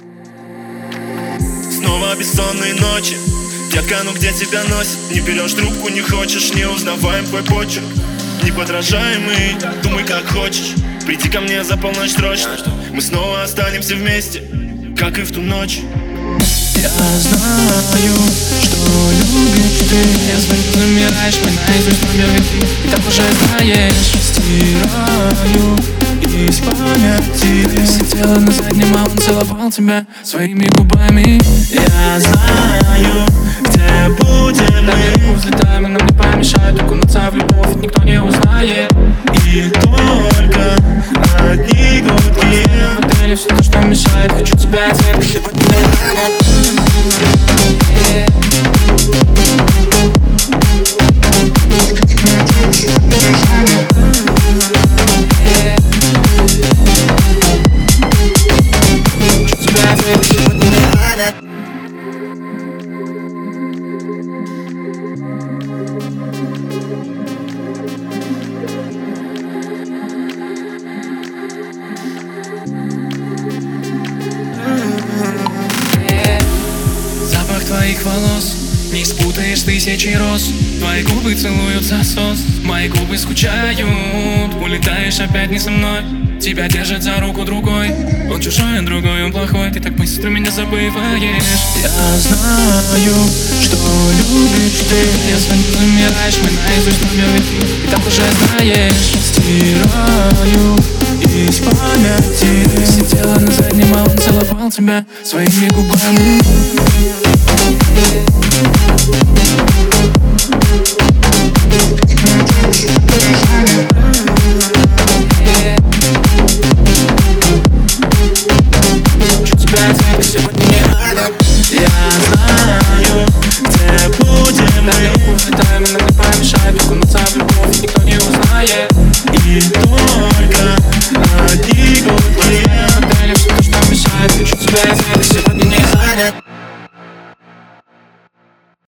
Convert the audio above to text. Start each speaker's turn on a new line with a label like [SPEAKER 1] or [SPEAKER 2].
[SPEAKER 1] Снова бессонные ночи. Детка, ну где тебя носит? Не берешь трубку, не хочешь, не узнаваем твой почерк. Неподражаемый, думай как хочешь. Приди ко мне за полночь срочно. Мы снова останемся вместе, как и в ту ночь.
[SPEAKER 2] Я знаю, что любишь ты. Если ты замираешь, мы наизусть номер ведь и так уже знаешь. Стираю из памяти сидела на заднем, а он целовал тебя своими губами.
[SPEAKER 1] Я знаю, где будем мы.
[SPEAKER 2] Взлетаем, и нам не помешает окунуться в любовь, ведь никто не узнает.
[SPEAKER 1] И только одни гудки.
[SPEAKER 2] В отеле все то, что мешает. Хочу тебя ответить сегодня. Запах твоих волос не спутаешь тысячи роз. Твои губы целуют засос, мои губы скучают. Улетаешь опять не со мной, тебя держит за руку другой. Он чужой, он другой, он плохой. Ты так быстро меня забываешь.
[SPEAKER 1] Я знаю, что любишь ты.
[SPEAKER 2] Если не замираешь, мы наизусть номер ведь и так уже знаешь.
[SPEAKER 1] Стираю из памяти.
[SPEAKER 2] Сидела на заднем, а он целовал тебя своими губами. Хочу тебя ответить сегодня не надо.
[SPEAKER 1] Я знаю, где будем мы.
[SPEAKER 2] Улетаем, и нам не помешает окунуться в любовь, ведь никто не узнает.
[SPEAKER 1] И только одни гудки.
[SPEAKER 2] В отеле все то, что мешает. Хочу тебя ответить сегодня.